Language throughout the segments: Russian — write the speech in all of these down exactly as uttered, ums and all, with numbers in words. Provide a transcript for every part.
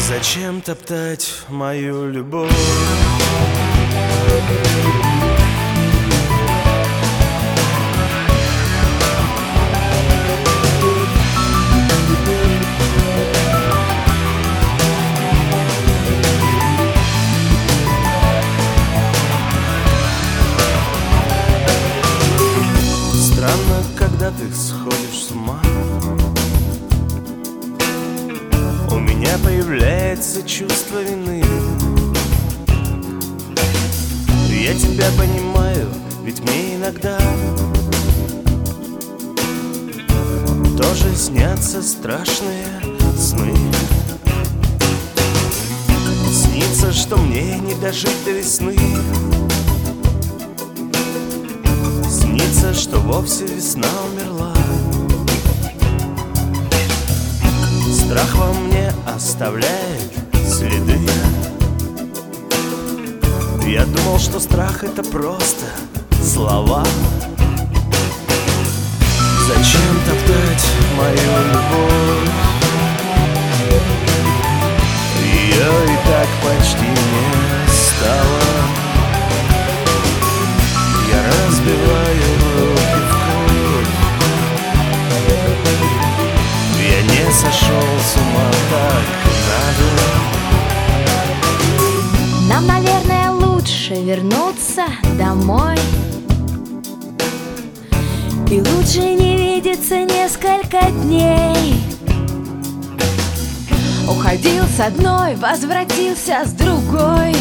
Зачем топтать мою любовь? Странно, когда ты сходишь с ума, у меня появляется чувство вины. Я тебя понимаю, ведь мне иногда тоже снятся страшные сны. Снится, что мне не дожить до весны. Снится, что вовсе весна умерла. Страх во мне оставляет следы. Я думал, что страх — это просто слова. Зачем топтать мою любовь? Ее и так почти не стало. Я разбиваю руки в кровь. Я не сошел с ума, так надо. Нам, наверное, лучше вернуться домой. И лучше не видеться несколько дней. Уходил с одной, возвратился с другой.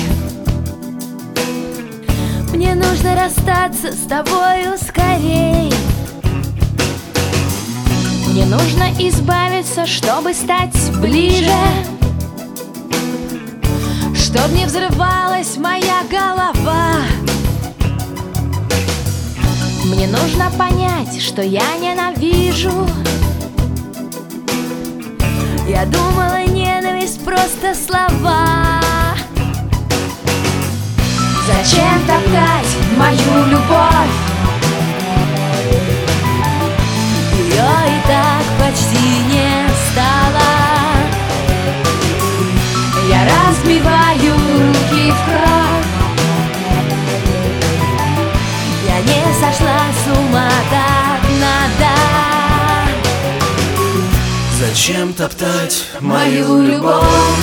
Мне нужно расстаться с тобою скорей. Мне нужно избавиться, чтобы стать ближе, чтоб не взрывалась моя голова. Мне нужно понять, что я ненавижу. Я думала, ненависть просто слова. Зачем топтать мою любовь? Ее и так почти не стало. Я разбиваю руки в кровь. Я не сошла с ума, так надо. Зачем топтать Мою любовь,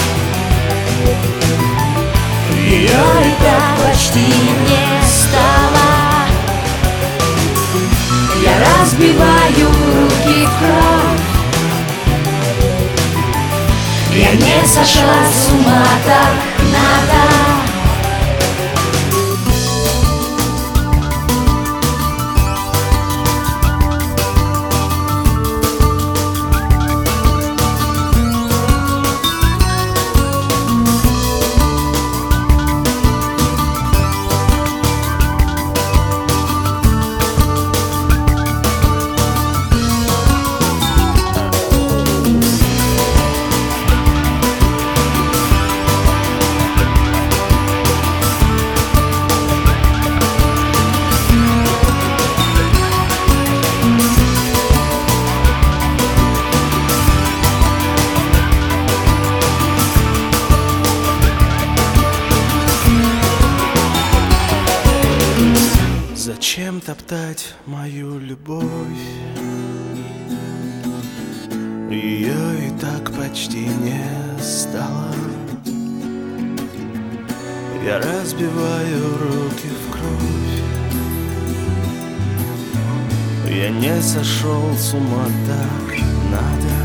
ее и так почти не стало. Я разбиваю руки в кровь. Я не сошла с ума, так надо. Зачем топтать мою любовь? Ее и так почти не стало. Я разбиваю руки в кровь. Я не сошел с ума, так надо.